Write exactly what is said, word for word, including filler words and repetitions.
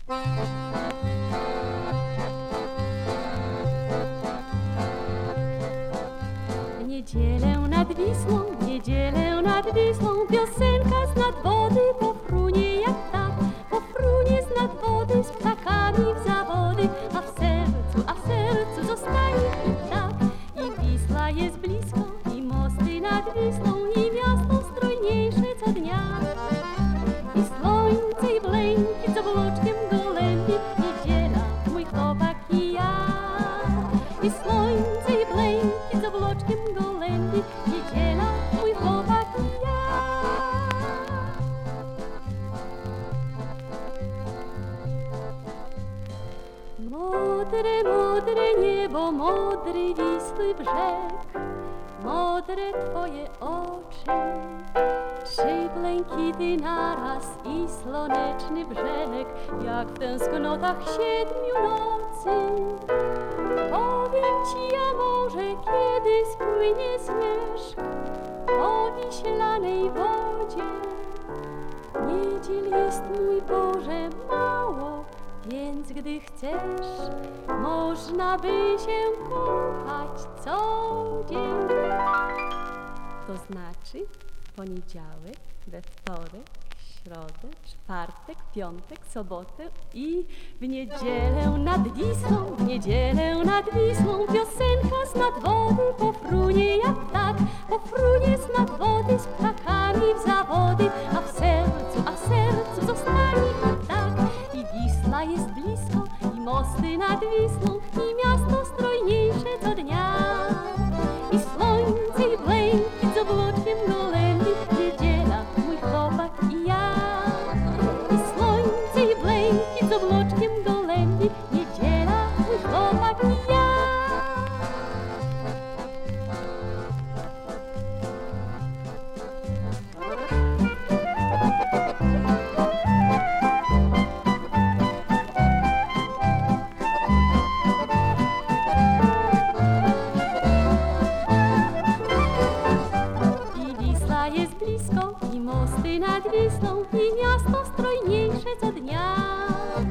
W niedzielę nad Wisłą, w niedzielę nad Wisłą, piosenka z nad wody pofrunie jak ptak, pofrunie z nad wody z ptakami w zawody, a w sercu, a w sercu zostaje i tak. I Wisła jest blisko, i mosty nad Wisłą, i miasto strojniejsze co dnia. I słońce, i błękit, z obłoczkiem gołębi, niedziela, mój chłopak i ja. I słońce, i błękit, z obłoczkiem gołębi, niedziela, mój chłopak i ja. Modre, modre niebo, modry Wisły brzeg, modre twoje oczy, trzy błękity naraz i słoneczny brzeg, jak w tęsknotach siedmiu nocy. Powiem ci, a może kiedy spłynie zmierzch po wiślanej wodzie. Niedziel jest, mój Boże, mało, więc gdy chcesz, można by się kochać co dzień. To znaczy w poniedziałek, we wtorek, środę, czwartek, piątek, sobotę i w niedzielę nad Wisłą, w niedzielę nad Wisłą, piosenka z nad wody pofrunie jak ptak, pofrunie z nad wody z ptakami w zawody, a w sercu, a w sercu zostanie i tak. I Wisła jest blisko, i mosty nad Wisłą, i miasto strojniejsze co dnia. I słońce, i błękit, z obłoczkiem gołębi, niedziela, mój chłopak i ja. I słońce, i błękit, z obłoczkiem gołębi, niedziela, mój chłopak i ja. Jest blisko, i mosty nad Wisłą, i miasto strojniejsze co dnia.